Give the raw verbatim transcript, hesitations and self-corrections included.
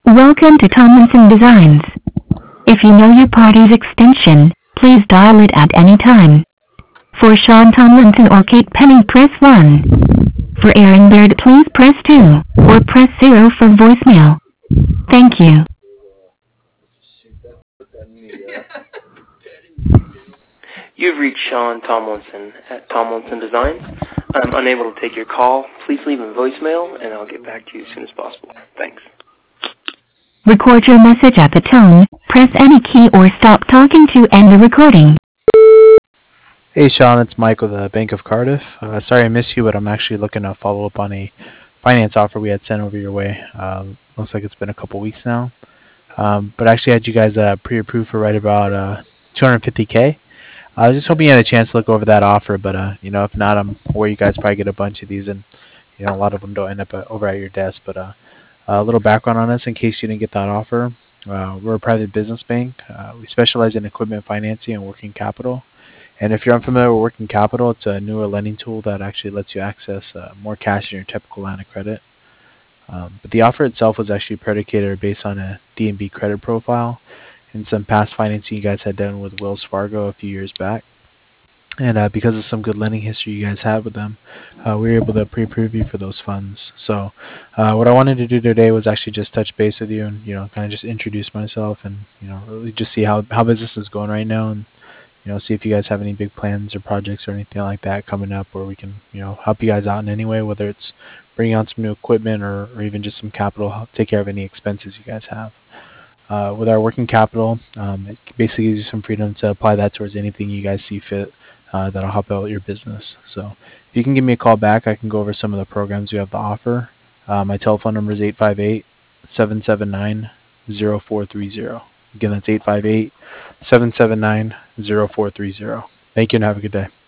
Welcome to Tomlinson Designs. If you know your party's extension, please dial it at any time. For Sean Tomlinson or Kate Penny, press one. For Aaron Baird, please press two, or press zero for voicemail. Thank you. You've reached Sean Tomlinson at Tomlinson Designs. I'm unable to take your call. Please leave a voicemail, and I'll get back to you as soon as possible. Thanks. Record your message at the tone. Press any key or stop talking to end the recording. Hey Sean, it's Mike with the Bank of Cardiff. Uh, sorry I missed you, but I'm actually looking to follow up on a finance offer we had sent over your way. Um, looks like it's been a couple weeks now. Um, but I actually had you guys uh, pre-approved for right about uh, two hundred fifty K. I was just hoping you had a chance to look over that offer, but uh, you know, if not, I'm aware you guys probably get a bunch of these, and you know, a lot of them don't end up uh, over at your desk. But uh, a little background on us in case you didn't get that offer. Uh, we're a private business bank. Uh, we specialize in equipment financing and working capital. And if you're unfamiliar with working capital, it's a newer lending tool that actually lets you access uh, more cash in your typical line of credit. Um, but the offer itself was actually predicated or based on a D and B credit profile and some past financing you guys had done with Wells Fargo a few years back. And uh, because of some good lending history you guys had with them, uh, we were able to pre-approve you for those funds. So uh, what I wanted to do today was actually just touch base with you and, you know, kind of just introduce myself and, you know, really just see how, how business is going right now, and you know, see if you guys have any big plans or projects or anything like that coming up where we can, you know, help you guys out in any way, whether it's bringing on some new equipment or, or even just some capital, help take care of any expenses you guys have. Uh, with our working capital, um, it basically gives you some freedom to apply that towards anything you guys see fit uh, that'll help out your business. So if you can give me a call back, I can go over some of the programs we have to offer. Uh, my telephone number is eight five eight, seven seven nine, zero four three zero. Again, that's eight five eight, seven seven nine, zero four three zero. Thank you and have a good day.